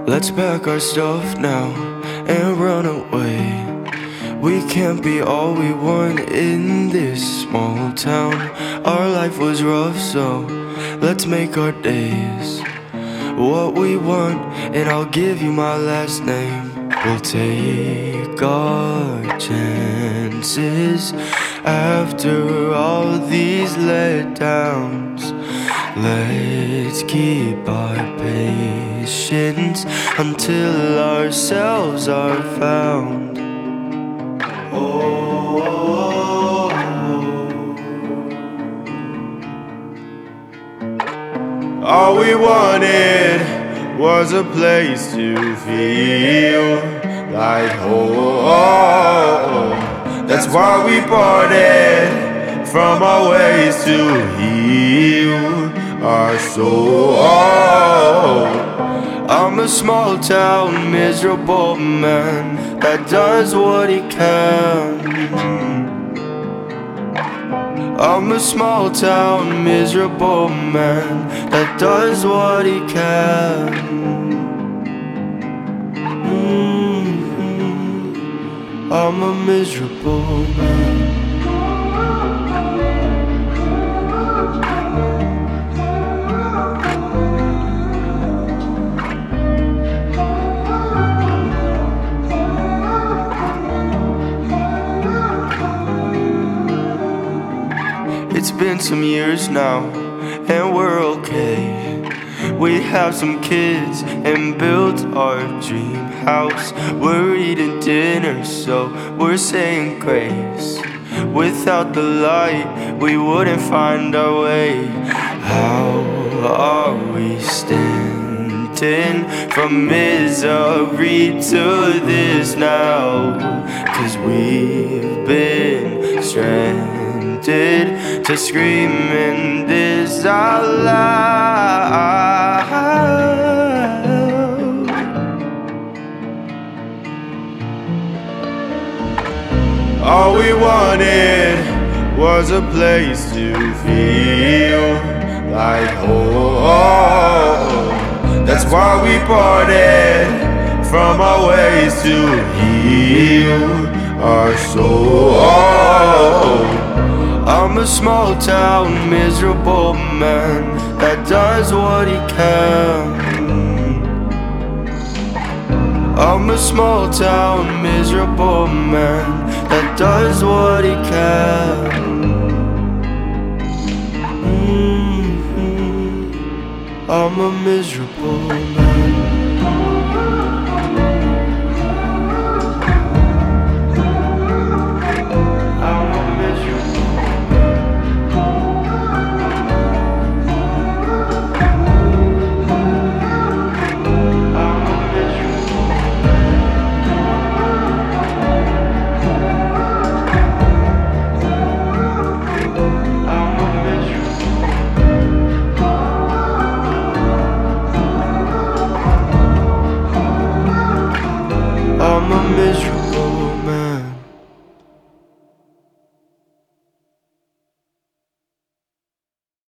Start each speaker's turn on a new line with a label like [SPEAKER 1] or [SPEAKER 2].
[SPEAKER 1] Let's pack our stuff now and run away. We can't be all we want in this small town. Our life was rough, so let's make our days what we want, and I'll give you my last name. We'll take our chances after all these letdowns. Let's keep our patience until ourselves are found. Oh, all we wanted was a place to feel like home. That's why we parted from our ways to heal our soul. I'm a small town miserable man that does what he can. I'm a small town miserable man that does what he can. I'm a miserable man. It's been some years now, and we're okay. We have some kids and built our dream house. We're eating dinner, so we're saying grace. Without the light, we wouldn't find our way. How are we standing from misery to this now? 'Cause we've been stranded to screaming this out loud. All we wanted was a place to feel like home. That's why we parted from our ways to heal our soul. I'm a small town miserable man that does what he can. I'm a small town miserable man that does what he can. I'm a miserable man.